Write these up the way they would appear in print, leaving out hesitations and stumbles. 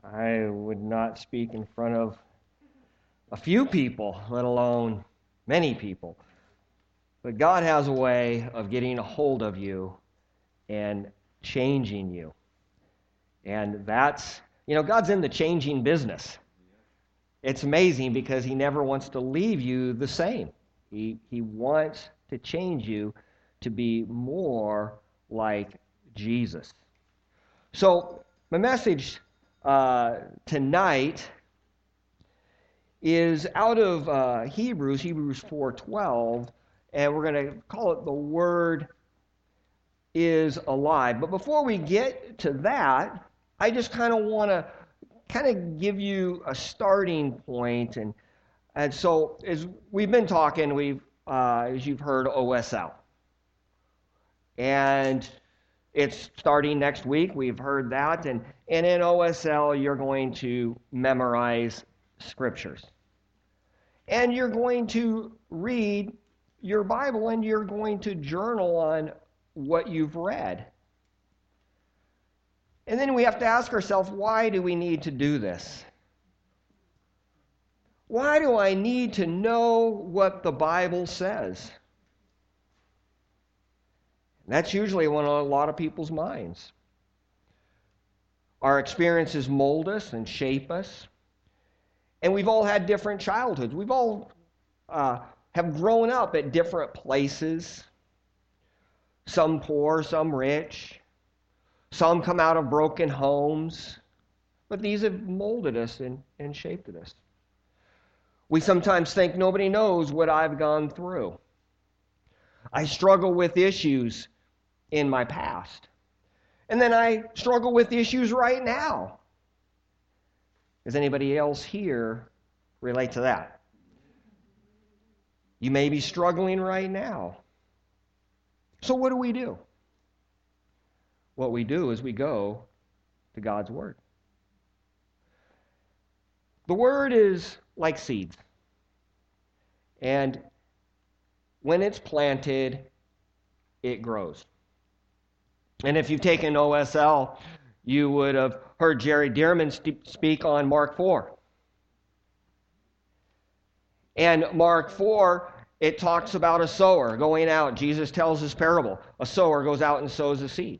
I would not speak in front of a few people, let alone many people. But God has a way of getting a hold of you and changing you. And that's, God's in the changing business. It's amazing because He never wants to leave you the same. He wants to change you to be more like Jesus. So, my message tonight is out of Hebrews 4:12, and we're going to call it "The Word is Alive." But before we get to that, I just kind of want to give you a starting point, and so as we've been talking, we've as you've heard, OSL, and it's starting next week. We've heard that, and in OSL you're going to memorize scriptures. And you're going to read your Bible and you're going to journal on what you've read. And then we have to ask ourselves, why do we need to do this? Why do I need to know what the Bible says? And that's usually on a lot of people's minds. Our experiences mold us and shape us. And we've all had different childhoods. We've all have grown up at different places. Some poor, some rich. Some come out of broken homes. But these have molded us and shaped us. We sometimes think nobody knows what I've gone through. I struggle with issues in my past. And then I struggle with issues right now. Does anybody else here relate to that? You may be struggling right now. So what do? What we do is we go to God's Word. The Word is like seeds. And when it's planted, it grows. And if you've taken OSL, you would have heard Jerry Dearman speak on Mark 4. And Mark 4, it talks about a sower going out. Jesus tells this parable. A sower goes out and sows a seed.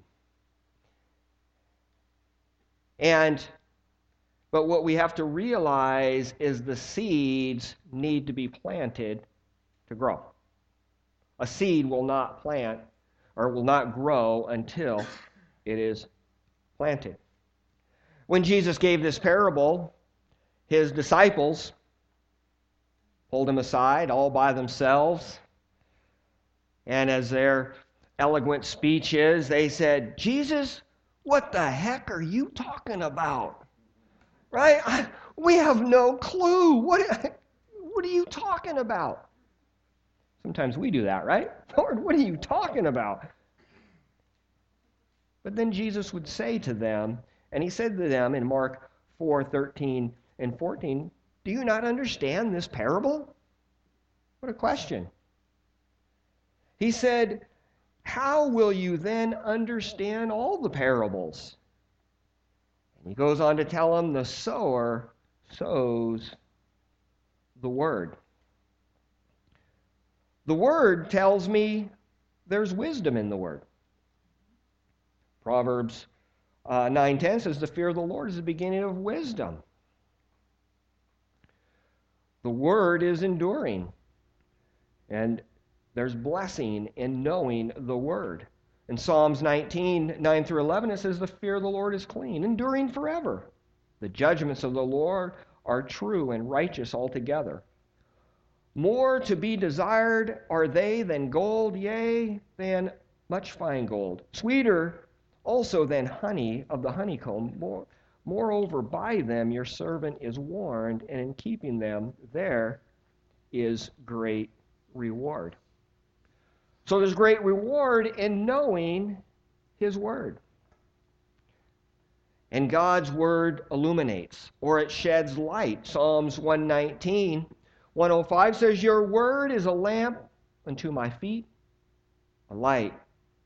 But what we have to realize is the seeds need to be planted to grow. A seed will not plant or will not grow until it is planted. When Jesus gave this parable, his disciples pulled him aside all by themselves. And as their eloquent speech is, they said, "Jesus, what the heck are you talking about?" Right? We have no clue. What are you talking about? Sometimes we do that, right? Lord, what are you talking about? But then Jesus would say to them, and he said to them in Mark 4:13 and 14, "Do you not understand this parable?" What a question. He said, "How will you then understand all the parables?" And he goes on to tell them, the sower sows the word. The word tells me there's wisdom in the word. Proverbs 9:10 says, "The fear of the Lord is the beginning of wisdom." The word is enduring. And there's blessing in knowing the word. In Psalms 19, 9 through 11, it says, "The fear of the Lord is clean, enduring forever. The judgments of the Lord are true and righteous altogether. More to be desired are they than gold, yea, than much fine gold. Sweeter also than honey of the honeycomb. Moreover, by them your servant is warned, and in keeping them there is great reward." So there's great reward in knowing his word. And God's word illuminates, or it sheds light. Psalms 119, 105 says, "Your word is a lamp unto my feet, a light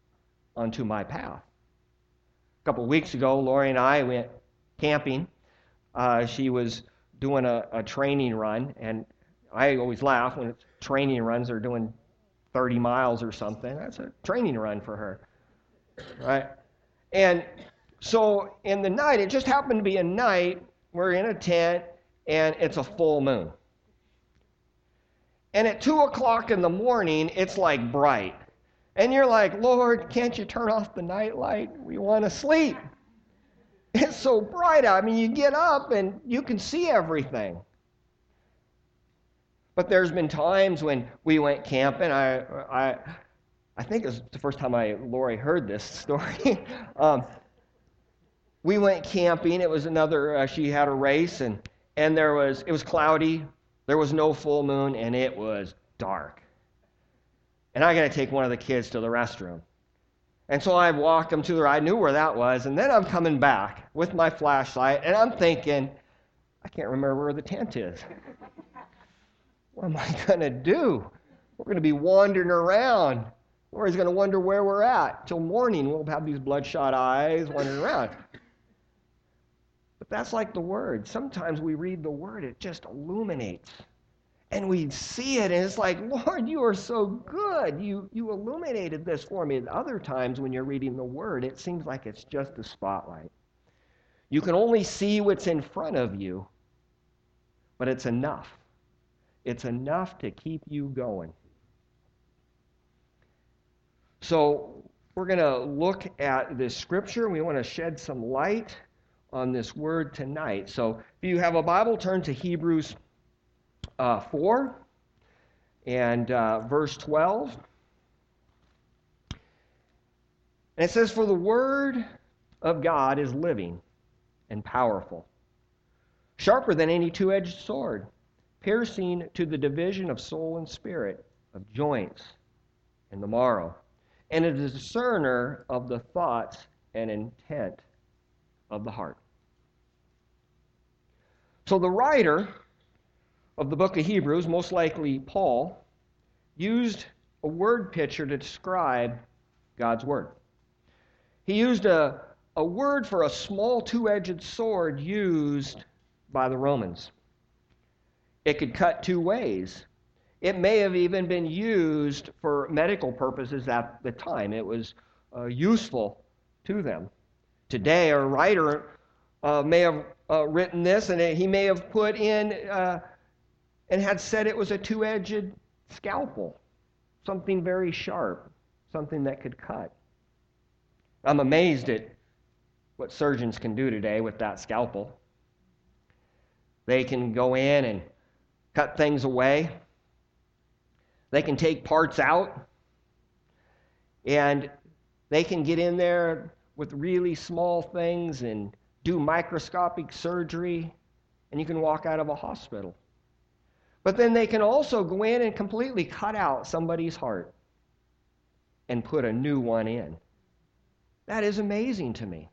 unto my path." A couple of weeks ago, Lori and I went camping She was doing a training run, and I always laugh when it's training runs are doing 30 miles or something. That's a training run for her, right? And so in the night, it just happened to be a night, we're in a tent, and it's a full moon. And at 2 o'clock in the morning, it's like bright. And you're like, Lord, can't you turn off the night light? We want to sleep. It's so bright out. I mean, you get up and you can see everything. But there's been times when we went camping. I think it was the first time Lori heard this story. We went camping. It was another. She had a race, and it was cloudy. There was no full moon, and it was dark. And I got to take one of the kids to the restroom. And so I walked them to the. I knew where that was, and then I'm coming back with my flashlight, and I'm thinking, I can't remember where the tent is. What am I going to do? We're going to be wandering around. Lori's going to wonder where we're at. Till morning, we'll have these bloodshot eyes wandering around. But that's like the Word. Sometimes we read the Word, it just illuminates. And we see it, and it's like, Lord, you are so good. You illuminated this for me. And other times when you're reading the Word, it seems like it's just a spotlight. You can only see what's in front of you, but it's enough. It's enough to keep you going. So we're going to look at this scripture. We want to shed some light on this word tonight. So if you have a Bible, turn to Hebrews 4 and verse 12. And it says, "For the word of God is living and powerful, sharper than any two-edged sword, piercing to the division of soul and spirit, of joints and the marrow, and a discerner of the thoughts and intent of the heart." So the writer of the book of Hebrews, most likely Paul, used a word picture to describe God's word. He used a word for a small two-edged sword used by the Romans. It could cut two ways. It may have even been used for medical purposes at the time. It was useful to them. Today, a writer may have written this, and he may have put in and had said it was a two-edged scalpel, something very sharp, something that could cut. I'm amazed at what surgeons can do today with that scalpel. They can go in and cut things away. They can take parts out, and they can get in there with really small things and do microscopic surgery, and you can walk out of a hospital. But then they can also go in and completely cut out somebody's heart and put a new one in. That is amazing to me.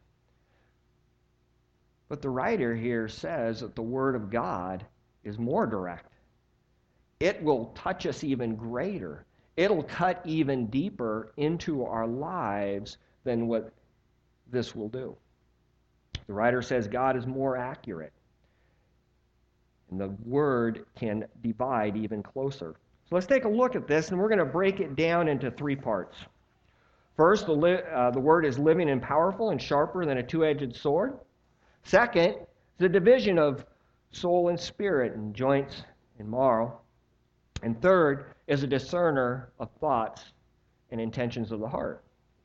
But the writer here says that the Word of God is more direct. It will touch us even greater. It'll cut even deeper into our lives than what this will do. The writer says God is more accurate, and the Word can divide even closer. So let's take a look at this, and we're going to break it down into three parts. First, the Word is living and powerful and sharper than a two-edged sword. Second, the division of soul and spirit and joints and marrow. And third is a discerner of thoughts and intentions of the heart.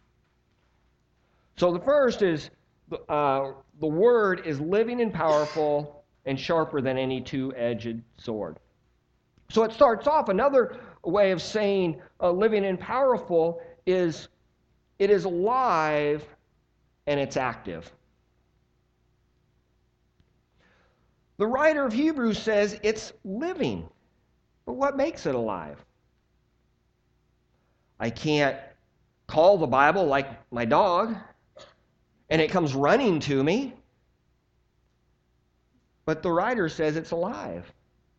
So the first is the Word is living and powerful and sharper than any two-edged sword. So it starts off, another way of saying living and powerful is it is alive and it's active. The writer of Hebrews says it's living. But what makes it alive? I can't call the Bible like my dog, and it comes running to me. But the writer says it's alive.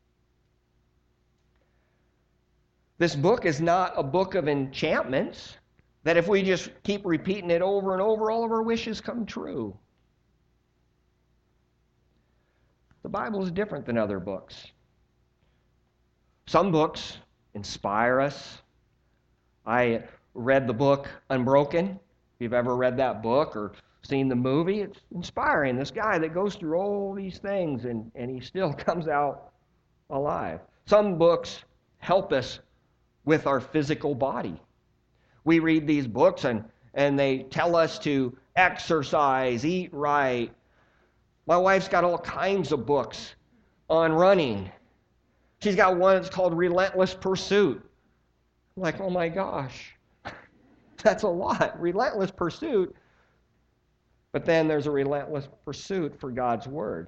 This book is not a book of enchantments, that if we just keep repeating it over and over, all of our wishes come true. Bible is different than other books. Some books inspire us. I read the book Unbroken. If you've ever read that book or seen the movie, it's inspiring. This guy that goes through all these things and he still comes out alive. Some books help us with our physical body. We read these books and they tell us to exercise, eat right. My wife's got all kinds of books on running. She's got one that's called Relentless Pursuit. I'm like, oh my gosh, that's a lot. Relentless pursuit. But then there's a relentless pursuit for God's Word.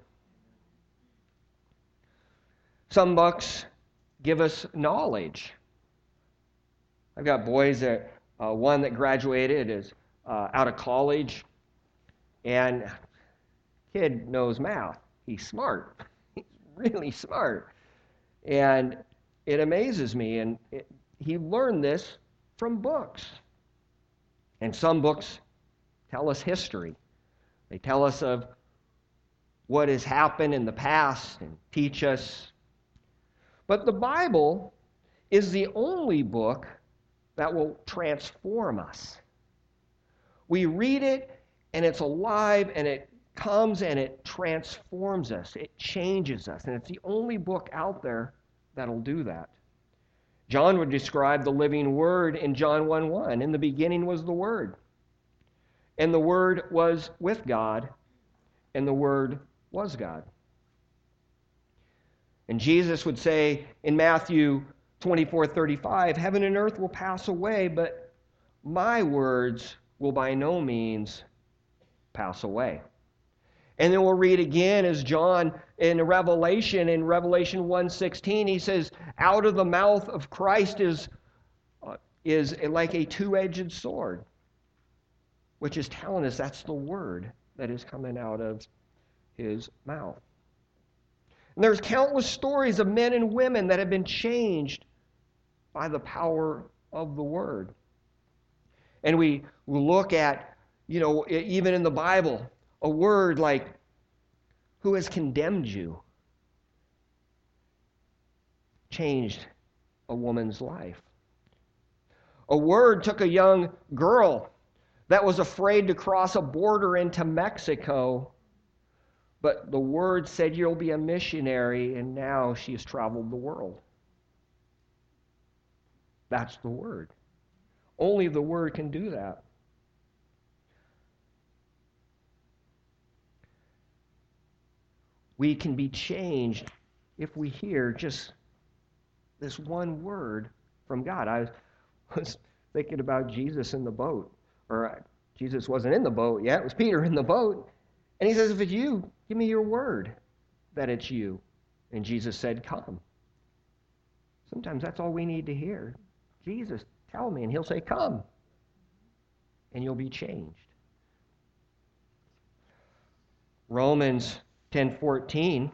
Some books give us knowledge. I've got boys that, one that graduated is out of college, and kid knows math. He's smart. He's really smart. And it amazes me. And he learned this from books. And some books tell us history. They tell us of what has happened in the past and teach us. But the Bible is the only book that will transform us. We read it, and it's alive, and it comes and it transforms us. It changes us. And it's the only book out there that'll do that. John would describe the living Word in John 1:1. In the beginning was the Word. And the Word was with God, and the Word was God. And Jesus would say in Matthew 24:35, heaven and earth will pass away, but my words will by no means pass away. And then we'll read again as John in Revelation 1:16, he says, out of the mouth of Christ is like a two-edged sword, which is telling us that's the word that is coming out of his mouth. And there's countless stories of men and women that have been changed by the power of the word. And we look at, even in the Bible, a word like, who has condemned you, changed a woman's life. A word took a young girl that was afraid to cross a border into Mexico, but the word said, you'll be a missionary, and now she has traveled the world. That's the word. Only the word can do that. We can be changed if we hear just this one word from God. I was thinking about Jesus in the boat. Or Jesus wasn't in the boat yet. It was Peter in the boat. And he says, if it's you, give me your word that it's you. And Jesus said, come. Sometimes that's all we need to hear. Jesus, tell me. And he'll say, come. And you'll be changed. Romans 10:14.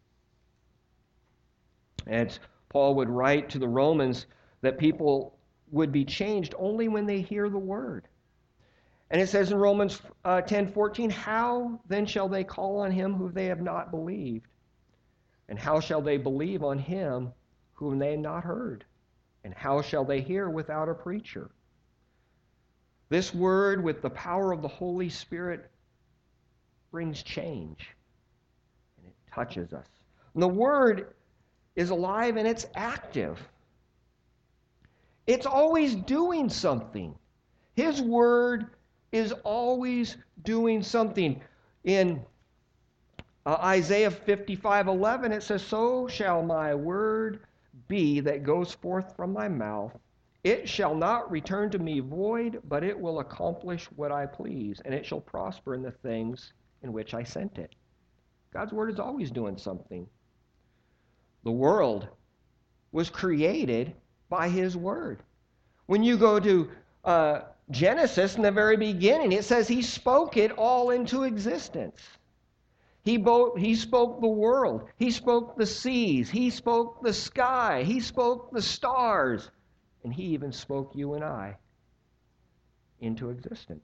As Paul would write to the Romans that people would be changed only when they hear the word. And it says in Romans 10:14, how then shall they call on him whom they have not believed? And how shall they believe on him whom they have not heard? And how shall they hear without a preacher? This word, with the power of the Holy Spirit, brings change. And it touches us. And the word is alive and it's active. It's always doing something. His word is always doing something. In Isaiah 55:11, it says, so shall my word be that goes forth from my mouth. It shall not return to me void, but it will accomplish what I please, and it shall prosper in the things in which I sent it. God's word is always doing something. The world was created by his word. When you go to Genesis, in the very beginning, it says he spoke it all into existence. He spoke the world. He spoke the seas. He spoke the sky. He spoke the stars. And he even spoke you and I into existence.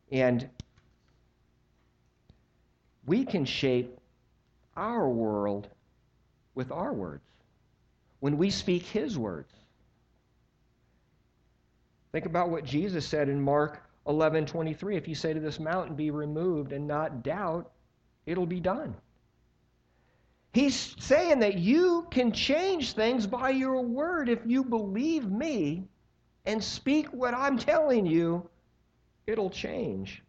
And we can shape our world with our words when we speak His words. Think about what Jesus said in Mark 11:23. If you say to this mountain, be removed, and not doubt, it'll be done. He's saying that you can change things by your word if you believe me and speak what I'm telling you, it'll change.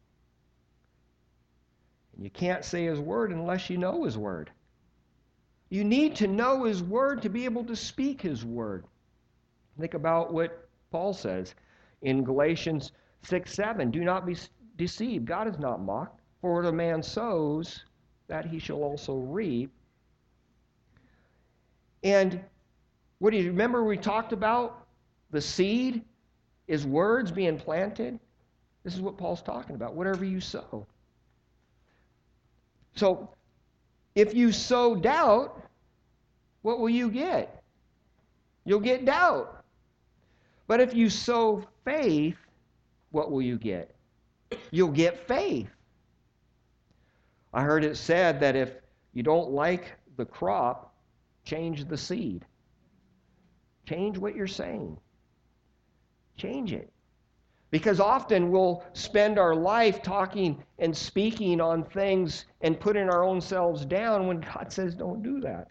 And you can't say His word unless you know His word. You need to know His word to be able to speak His word. Think about what Paul says in Galatians 6:7. Do not be deceived. God is not mocked. For what a man sows, that he shall also reap. And what do you remember we talked about? The seed is words being planted. This is what Paul's talking about. Whatever you sow. So, if you sow doubt, what will you get? You'll get doubt. But if you sow faith, what will you get? You'll get faith. I heard it said that if you don't like the crop, change the seed. Change what you're saying. Change it. Because often we'll spend our life talking and speaking on things and putting our own selves down when God says don't do that.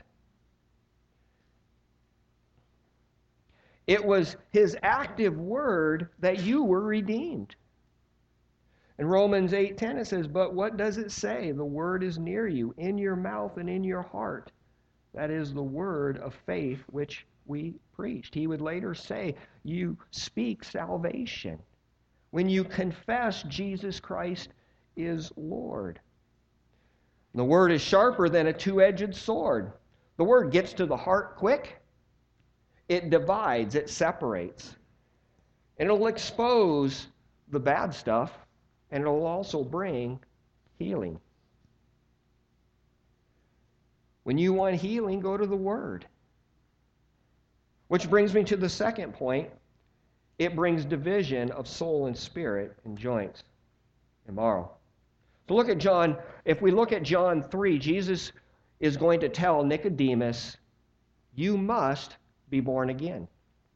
It was His active word that you were redeemed. In Romans 8:10 it says, but what does it say? The word is near you, in your mouth and in your heart. That is the word of faith which we preached. He would later say, you speak salvation when you confess Jesus Christ is Lord. The word is sharper than a two-edged sword. The word gets to the heart quick. It divides, it separates. And it'll expose the bad stuff, and it'll also bring healing. When you want healing, go to the Word. Which brings me to the second point. It brings division of soul and spirit and joints and marrow. So look at John. If we look at John 3, Jesus is going to tell Nicodemus, you must be born again.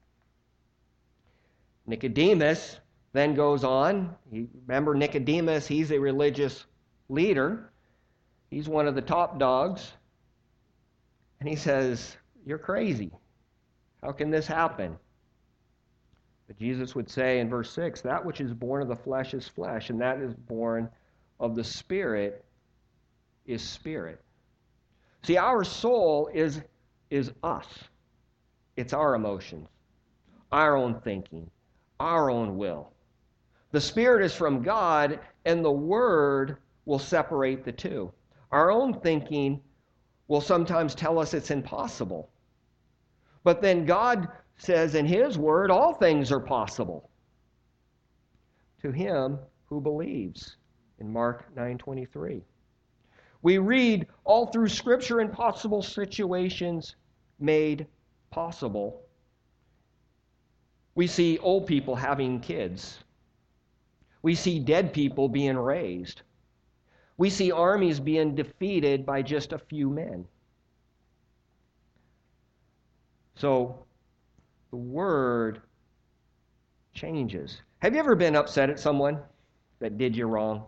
Nicodemus then goes on. Remember Nicodemus, he's a religious leader. He's one of the top dogs. And he says, you're crazy. How can this happen? But Jesus would say in verse 6, that which is born of the flesh is flesh, and that is born of the Spirit is spirit. See, our soul is us. It's our emotions, our own thinking, our own will. The Spirit is from God, and the Word will separate the two. Our own thinking will sometimes tell us it's impossible. But then God says in His Word, all things are possible to him who believes, in Mark 9:23. We read all through Scripture impossible situations made possible. We see old people having kids. We see dead people being raised. We see armies being defeated by just a few men. So, the Word changes. Have you ever been upset at someone that did you wrong?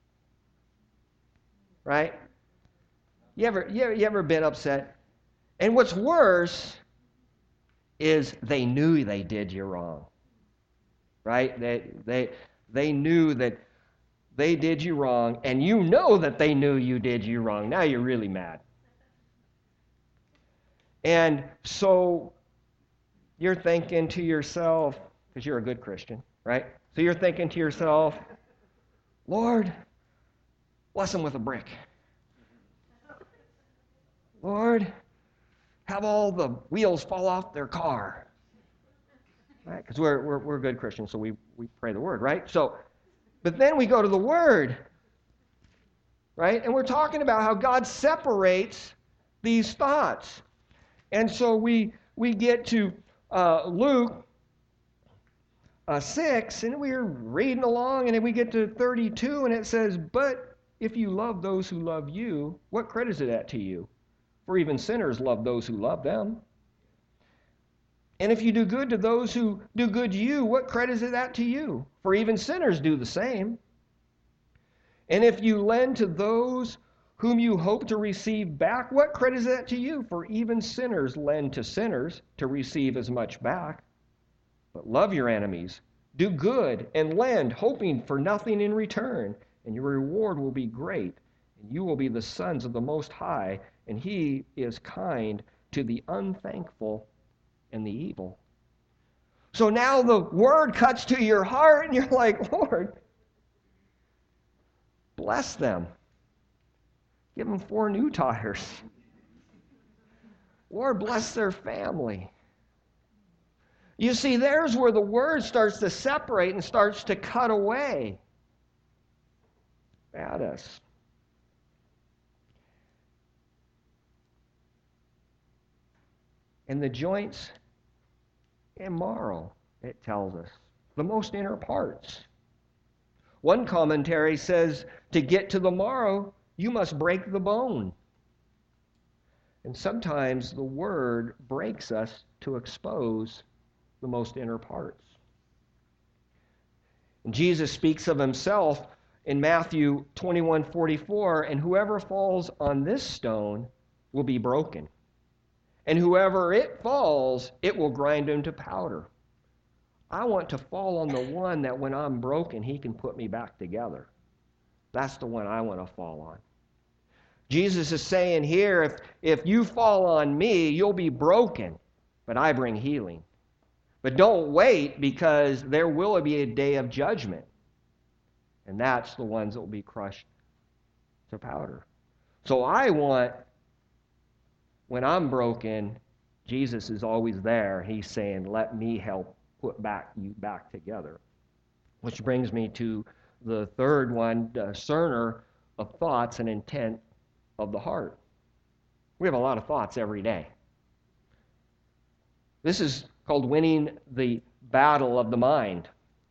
Right? You ever been upset? And what's worse is they knew they did you wrong. Right? They knew that they did you wrong, and you know that they knew you did you wrong. Now you're really mad. And so you're thinking to yourself, because you're a good Christian, right? So you're thinking to yourself, Lord, bless them with a brick. Lord, have all the wheels fall off their car. Right? Because we're good Christians, so we pray the Word, right? So, but then we go to the Word, right? And we're talking about how God separates these thoughts. And so we get to Luke 6, and we're reading along, and then we get to 32, and it says, "But if you love those who love you, what credit is that to you? For even sinners love those who love them. And if you do good to those who do good to you, what credit is that to you? For even sinners do the same. And if you lend to those whom you hope to receive back, what credit is that to you? For even sinners lend to sinners to receive as much back. But love your enemies, do good, and lend, hoping for nothing in return, and your reward will be great, and you will be the sons of the Most High, and He is kind to the unthankful and the evil." So now the word cuts to your heart, and you're like, "Lord, bless them. Give them 4 new tires. Lord, bless their family." You see, there's where the word starts to separate and starts to cut away at us. And the joints and marrow, it tells us, the most inner parts. One commentary says, to get to the marrow, you must break the bone. And sometimes the word breaks us to expose the most inner parts. And Jesus speaks of himself in Matthew 21:44, "And whoever falls on this stone will be broken. And whoever it falls, it will grind him to powder." I want to fall on the one that when I'm broken, he can put me back together. That's the one I want to fall on. Jesus is saying here, if you fall on me, you'll be broken, but I bring healing. But don't wait, because there will be a day of judgment. And that's the ones that will be crushed to powder. So I want, when I'm broken, Jesus is always there. He's saying, let me help put you back together. Which brings me to the third one, discerner of thoughts and intent of the heart. We have a lot of thoughts every day. This is called winning the battle of the mind.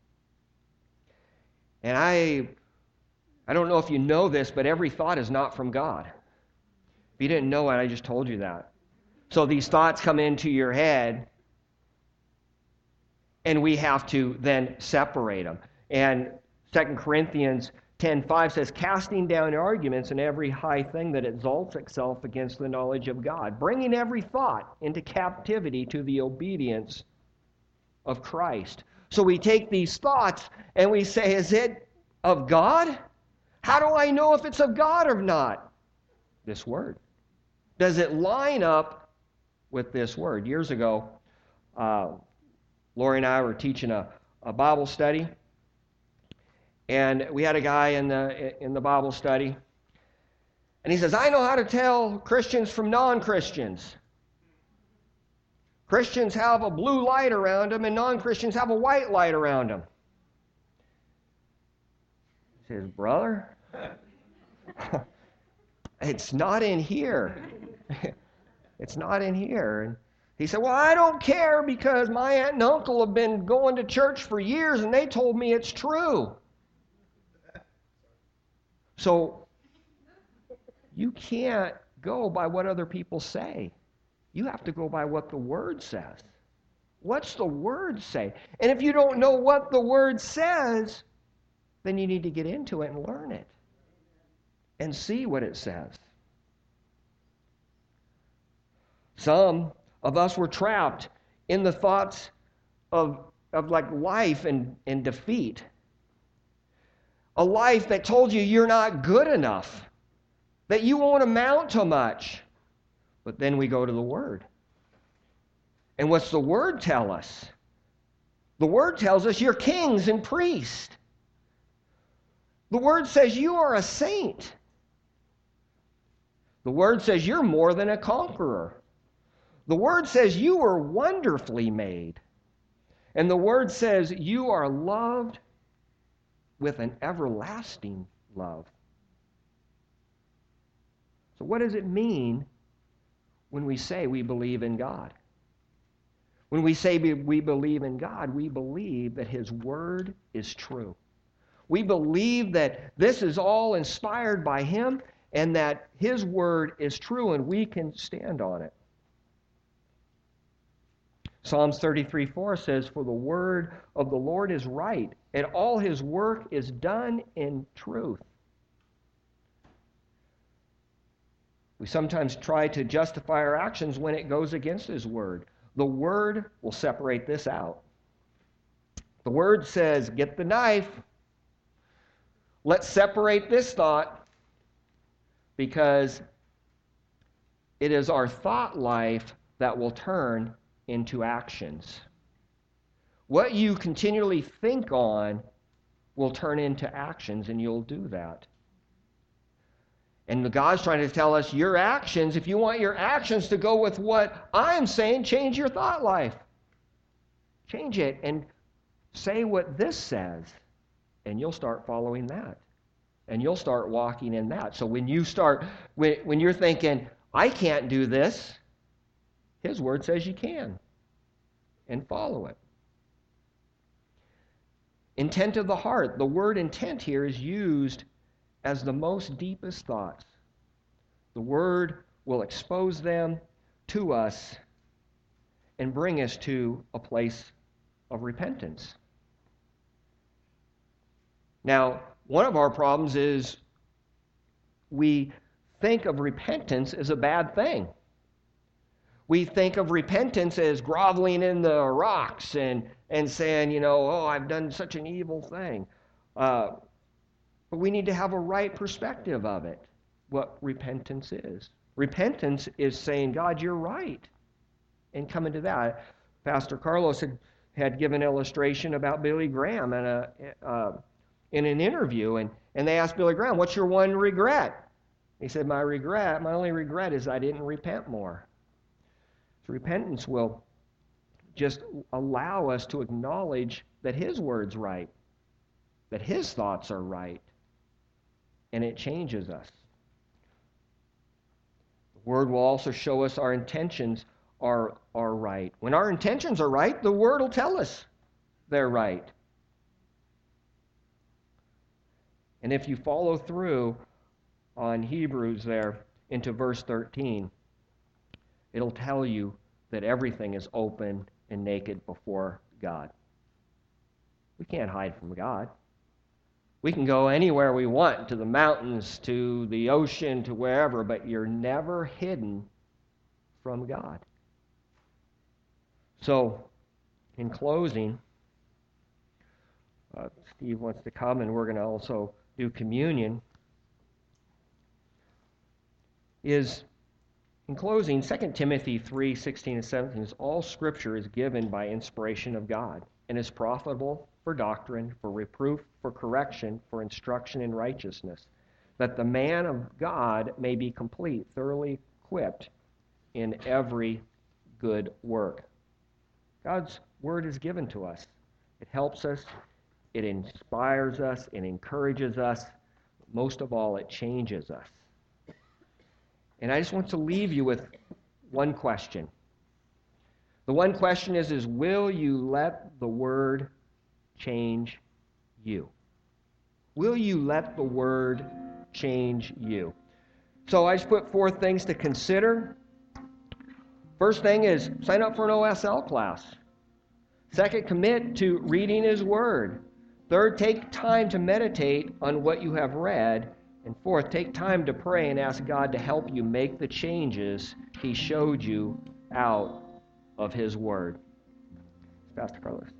And I don't know if you know this, but every thought is not from God. If you didn't know it, I just told you that. So these thoughts come into your head, and we have to then separate them. And 2 Corinthians 10:5 says, "Casting down arguments and every high thing that exalts itself against the knowledge of God, bringing every thought into captivity to the obedience of Christ." So we take these thoughts and we say, is it of God? How do I know if it's of God or not? This word. Does it line up with this word? Years ago, Lori and I were teaching a Bible study, and we had a guy in the Bible study, and he says, "I know how to tell Christians from non-Christians. Christians have a blue light around them, and non-Christians have a white light around them." He says, "Brother, it's not in here. It's not in here." And he said, "Well, I don't care, because my aunt and uncle have been going to church for years, and they told me it's true." So you can't go by what other people say. You have to go by what the Word says. What's the Word say? And if you don't know what the Word says, then you need to get into it and learn it and see what it says. Some of us were trapped in the thoughts of like life and defeat. A life that told you you're not good enough, that you won't amount to much. But then we go to the Word. And what's the Word tell us? The Word tells us you're kings and priests. The Word says you are a saint. The Word says you're more than a conqueror. The Word says you were wonderfully made. And the Word says you are loved with an everlasting love. So what does it mean when we say we believe in God? When we say we believe in God, we believe that His Word is true. We believe that this is all inspired by Him and that His Word is true and we can stand on it. Psalms 33:4 says, "For the word of the Lord is right, and all His work is done in truth." We sometimes try to justify our actions when it goes against His Word. The Word will separate this out. The Word says, get the knife. Let's separate this thought, because it is our thought life that will turn into actions. What you continually think on will turn into actions, and you'll do that. And God's trying to tell us your actions, if you want your actions to go with what I'm saying, change your thought life. Change it and say what this says, and you'll start following that. And you'll start walking in that. So when you're thinking, I can't do this, His Word says you can. And follow it. Intent of the heart. The word intent here is used as the most deepest thoughts. The Word will expose them to us and bring us to a place of repentance. Now, one of our problems is we think of repentance as a bad thing. We think of repentance as groveling in the rocks and saying, oh, I've done such an evil thing. But we need to have a right perspective of it, what repentance is. Repentance is saying, God, you're right, and coming to that. Pastor Carlos had given an illustration about Billy Graham in an interview, and they asked Billy Graham, what's your one regret? He said, my only regret is I didn't repent more. So repentance will just allow us to acknowledge that His Word's right, that His thoughts are right, and it changes us. The Word will also show us our intentions are right. When our intentions are right, the Word will tell us they're right. And if you follow through on Hebrews there into verse 13, it'll tell you that everything is open and naked before God. We can't hide from God. We can go anywhere we want, to the mountains, to the ocean, to wherever, but you're never hidden from God. So, in closing, Steve wants to come, and we're going to also do communion. In closing, 2 Timothy 3:16 and 17 is all Scripture is given by inspiration of God and is profitable for doctrine, for reproof, for correction, for instruction in righteousness, that the man of God may be complete, thoroughly equipped in every good work. God's Word is given to us. It helps us, it inspires us, it encourages us. Most of all, it changes us. And I just want to leave you with one question. The one question is will you let the Word change you? Will you let the Word change you? So I just put 4 things to consider. First thing is sign up for an OSL class. Second, commit to reading His Word. Third, take time to meditate on what you have read. And fourth, take time to pray and ask God to help you make the changes He showed you out of His Word. Pastor Carlos.